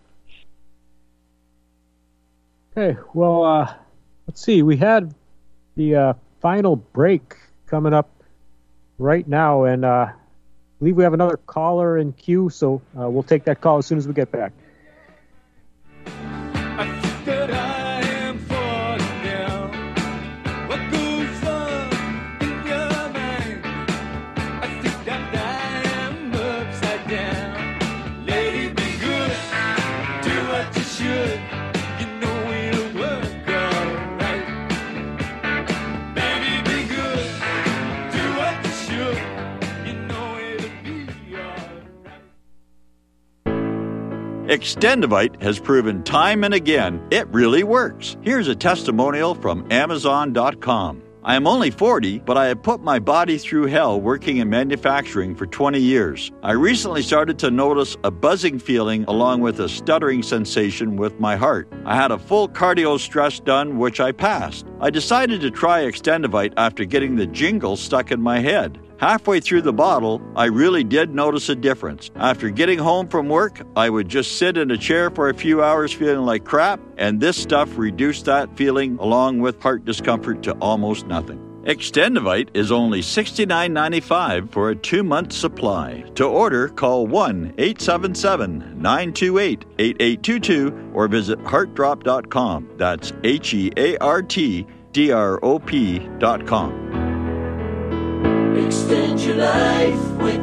Okay. Well, let's see. We had the final break coming up right now, and I believe we have another caller in queue, so we'll take that call as soon as we get back. Extendivite has proven time and again it really works. Here's a testimonial from Amazon.com. I am only 40, but I have put my body through hell working in manufacturing for 20 years. I recently started to notice a buzzing feeling along with a stuttering sensation with my heart. I had a full cardio stress done, which I passed. I decided to try Extendivite after getting the jingle stuck in my head. Halfway through the bottle, I really did notice a difference. After getting home from work, I would just sit in a chair for a few hours feeling like crap, and this stuff reduced that feeling along with heart discomfort to almost nothing. Extendivite is only $69.95 for a 2-month supply. To order, call 1-877-928-8822 or visit heartdrop.com. That's HEARTDROP.com. Extend your life with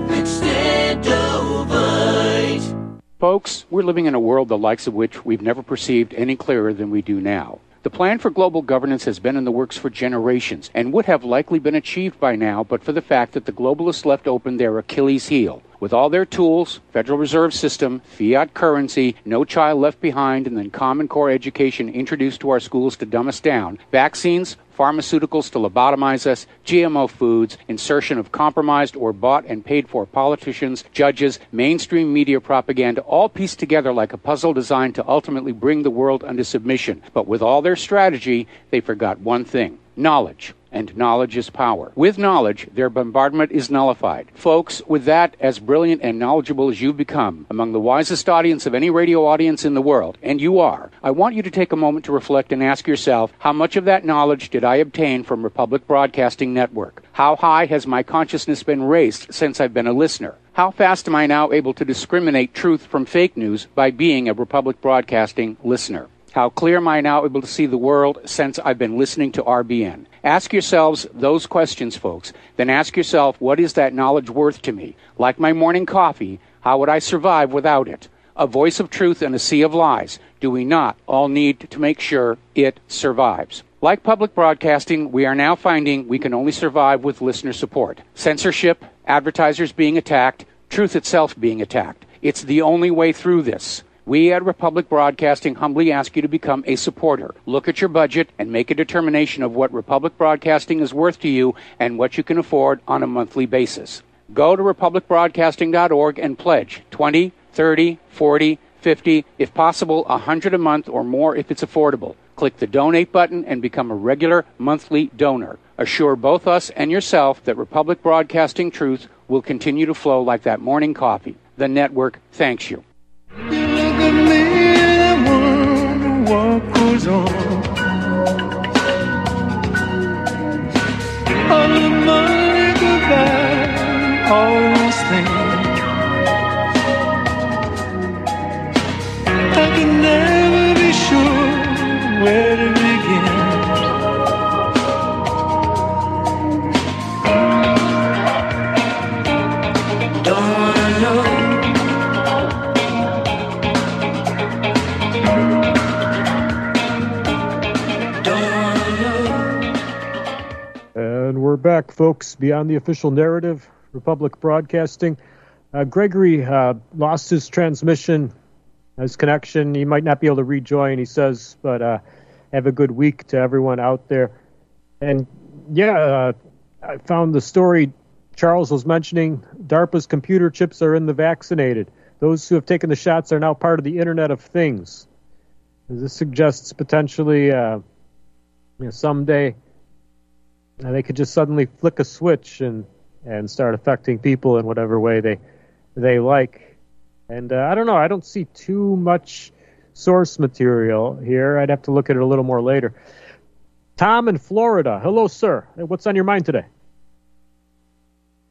Extendivite. Folks, we're living in a world the likes of which we've never perceived any clearer than we do now. The plan for global governance has been in the works for generations and would have likely been achieved by now but for the fact that the globalists left open their Achilles heel. With all their tools, Federal Reserve System, fiat currency, no child left behind, and then Common Core education introduced to our schools to dumb us down, vaccines, pharmaceuticals to lobotomize us, GMO foods, insertion of compromised or bought and paid for politicians, judges, mainstream media propaganda, all pieced together like a puzzle designed to ultimately bring the world under submission. But with all their strategy, they forgot one thing: knowledge. And knowledge is power. With knowledge, their bombardment is nullified. Folks, with that, as brilliant and knowledgeable as you've become, among the wisest audience of any radio audience in the world, and you are, I want you to take a moment to reflect and ask yourself, how much of that knowledge did I obtain from Republic Broadcasting Network? How high has my consciousness been raised since I've been a listener? How fast am I now able to discriminate truth from fake news by being a Republic Broadcasting listener? How clear am I now able to see the world since I've been listening to RBN? Ask yourselves those questions, folks. Then ask yourself, what is that knowledge worth to me? Like my morning coffee, how would I survive without it? A voice of truth in a sea of lies. Do we not all need to make sure it survives? Like public broadcasting, we are now finding we can only survive with listener support. Censorship, advertisers being attacked, truth itself being attacked. It's the only way through this. We at Republic Broadcasting humbly ask you to become a supporter. Look at your budget and make a determination of what Republic Broadcasting is worth to you and what you can afford on a monthly basis. Go to republicbroadcasting.org and pledge $20, $30, $40, $50, if possible, $100 a month or more if it's affordable. Click the donate button and become a regular monthly donor. Assure both us and yourself that Republic Broadcasting truth will continue to flow like that morning coffee. The network thanks you. What goes on? All the money goodbye, all those things I can never be sure where to begin. Don't wanna know. And we're back, folks. Beyond the official narrative, Republic Broadcasting. Gregory lost his transmission, his connection. He might not be able to rejoin, he says, but have a good week to everyone out there. And, I found the story Charles was mentioning. DARPA's computer chips are in the vaccinated. Those who have taken the shots are now part of the Internet of Things. This suggests potentially someday they could just suddenly flick a switch and start affecting people in whatever way they like. And I don't know. I don't see too much source material here. I'd have to look at it a little more later. Tom in Florida. Hello, sir. What's on your mind today?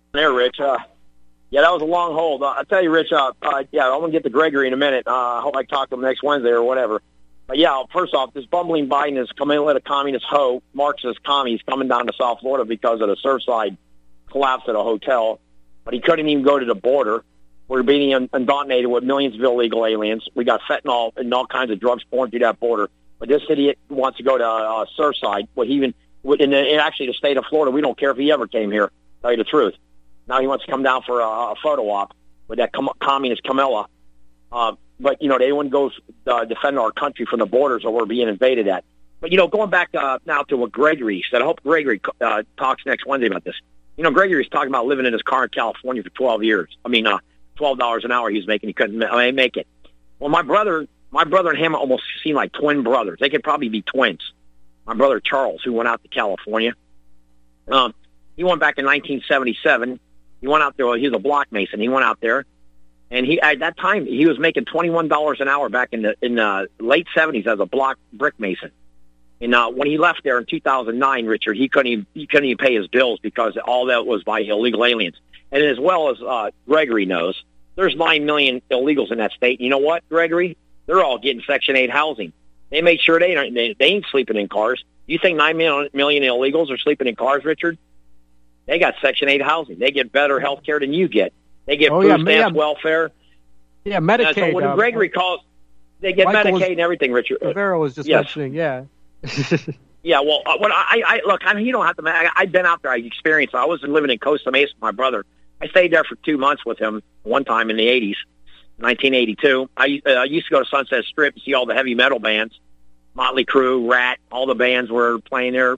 There, Rich. Yeah, that was a long hold. I'll tell you, Rich, yeah, I'm going to get to Gregory in a minute. I hope I can talk to him next Wednesday or whatever. But, yeah, first off, this bumbling Biden is coming in with a communist hoe, Marxist commie. He's coming down to South Florida because of the Surfside collapse at a hotel. But he couldn't even go to the border. We're being indoctrinated with millions of illegal aliens. We got fentanyl and all kinds of drugs pouring through that border. But this idiot wants to go to Surfside. In actually the state of Florida, we don't care if he ever came here, to tell you the truth. Now he wants to come down for a photo op with that communist Camilla. But, they wouldn't go defend our country from the borders or we're being invaded at. But, going back now to what Gregory said, I hope Gregory talks next Wednesday about this. Gregory's talking about living in his car in California for 12 years. $12 an hour he was making. He couldn't make it. Well, my brother and him almost seem like twin brothers. They could probably be twins. My brother Charles, who went out to California, he went back in 1977. He went out there. He was a block mason. He went out there, and at that time he was making $21 an hour back in the late 70s as a block brick mason. And when he left there in 2009, Richard, he couldn't even pay his bills because all that was by illegal aliens. And as well as Gregory knows, there's 9 million illegals in that state. You know what, Gregory? They're all getting Section 8 housing. They made sure they ain't sleeping in cars. You think 9 million illegals are sleeping in cars, Richard? They got Section 8 housing. They get better health care than you get. They get food stamps, welfare. Yeah, Medicaid. So when Gregory calls, they get Medicaid and everything, Richard. Rivera was just mentioning, yeah. Yeah, well, when I look, you don't have to. I've been out there. I experienced. I was living in Costa Mesa with my brother. I stayed there for 2 months with him one time in the 80s, 1982. I used to go to Sunset Strip and see all the heavy metal bands, Motley Crue, Rat, all the bands were playing there.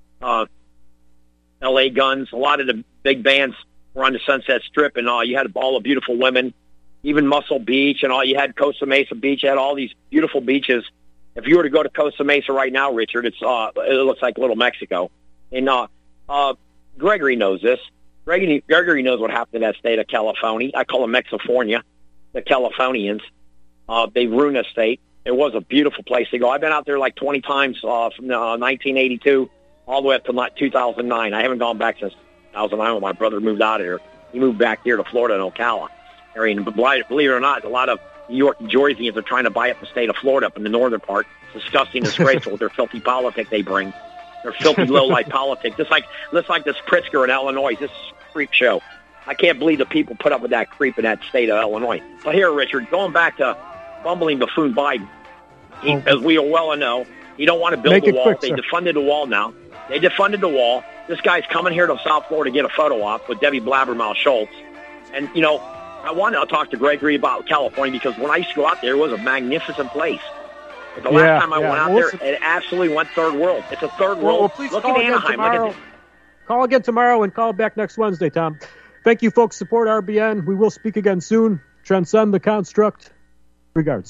L.A. Guns, a lot of the big bands were on the Sunset Strip, and you had all the beautiful women, even Muscle Beach, and all. You had Costa Mesa Beach. You had all these beautiful beaches. If you were to go to Costa Mesa right now, Richard, it looks like Little Mexico. And Gregory knows this. Gregory knows what happened in that state of California. I call them Mexifornia, the Californians. They ruined the state. It was a beautiful place to go. I've been out there like 20 times from 1982 all the way up to 2009. I haven't gone back since 2009 when my brother moved out of here. He moved back here to Florida and Ocala area. But believe it or not, a lot of New York and Georgians are trying to buy up the state of Florida up in the northern part. It's disgusting, disgraceful with their filthy politics they bring. Their filthy low-life politics. Just like this Pritzker in Illinois. This creep show. I can't believe the people put up with that creep in that state of Illinois. But here, Richard, going back to bumbling buffoon Biden, as we well know, he don't want to build the wall. They defunded the wall now. They defunded the wall. This guy's coming here to South Florida to get a photo op with Debbie Blabbermouth Schultz. And, I want to talk to Gregory about California because when I used to go out there, it was a magnificent place. But the last time I went out there, it absolutely went third world. It's a third world. Well, please look call at again Anaheim. tomorrow. Call again tomorrow and call back next Wednesday, Tom. Thank you, folks. Support RBN. We will speak again soon. Transcend the construct. Regards.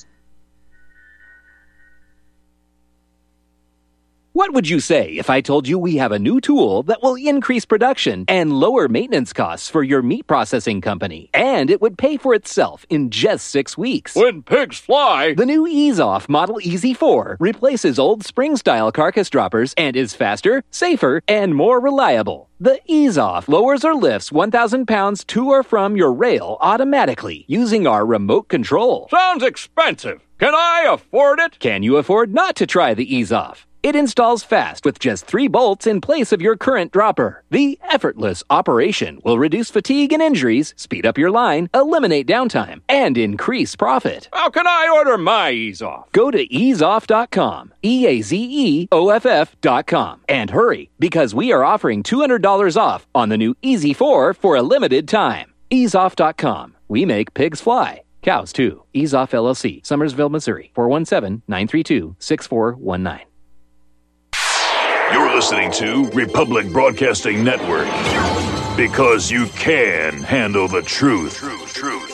What would you say if I told you we have a new tool that will increase production and lower maintenance costs for your meat processing company? And it would pay for itself in just 6 weeks. When pigs fly! The new Ease Off Model Easy 4 replaces old spring-style carcass droppers and is faster, safer, and more reliable. The Ease Off lowers or lifts 1,000 pounds to or from your rail automatically using our remote control. Sounds expensive. Can I afford it? Can you afford not to try the Ease Off? It installs fast with just 3 bolts in place of your current dropper. The effortless operation will reduce fatigue and injuries, speed up your line, eliminate downtime, and increase profit. How can I order my Ease Off? Go to easeoff.com, EAZEOFF.com, and hurry because we are offering $200 off on the new Easy 4 for a limited time. Easeoff.com. We make pigs fly. Cows, too. Ease Off LLC, Summersville, Missouri, 417-932-6419. You're listening to Republic Broadcasting Network. Because you can handle the truth.